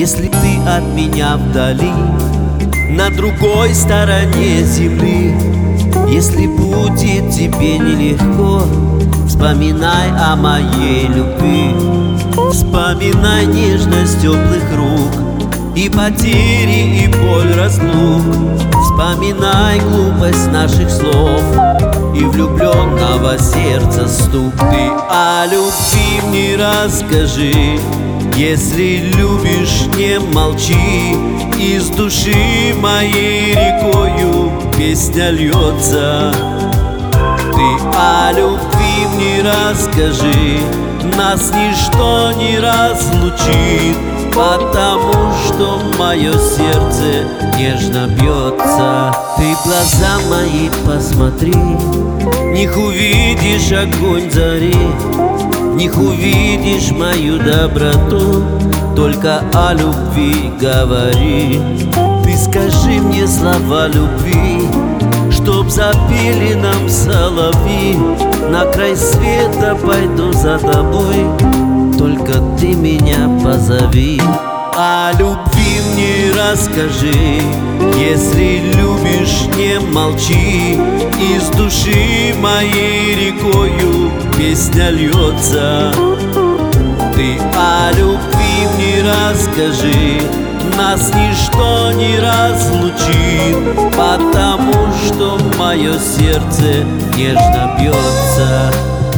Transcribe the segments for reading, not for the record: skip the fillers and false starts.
Если ты от меня вдали, на другой стороне земли, если будет тебе нелегко, вспоминай о моей любви. Вспоминай нежность теплых рук и потери, и боль разлук. Вспоминай глупость наших слов и влюбленного сердца стук. Ты о любви мне расскажи, если любишь, не молчи. Из души моей рекою песня льется. Ты о любви мне расскажи, нас ничто не разлучит, потому что мое сердце нежно бьется. Ты в глаза мои посмотри, в них увидишь огонь зари, в них увидишь мою доброту, только о любви говори. Ты скажи мне слова любви, чтоб запели нам соловьи. На край света пойду за тобой, только ты меня позови. О любви мне расскажи, если любишь, не молчи. Из души моей рекою песня льется. Ты о любви мне расскажи, нас ничто не разлучит, потому что мое сердце нежно бьется.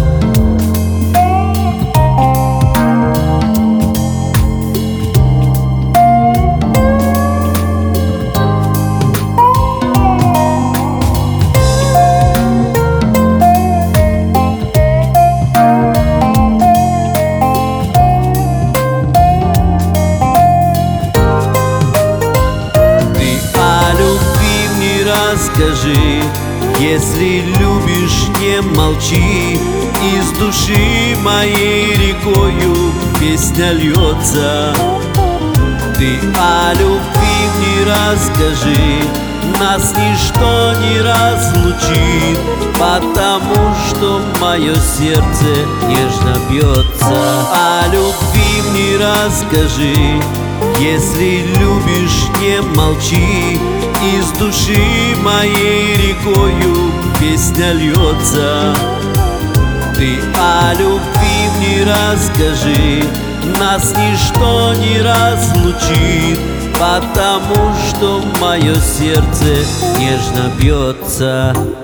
Скажи, если любишь, не молчи. Из души моей рекою песня льется. Ты о любви мне расскажи, нас ничто не разлучит, потому что мое сердце нежно бьется. О любви мне расскажи, если любишь, не молчи. Из души моей рекою песня льется. Ты о любви мне расскажи, нас ничто не разлучит, потому что мое сердце нежно бьется.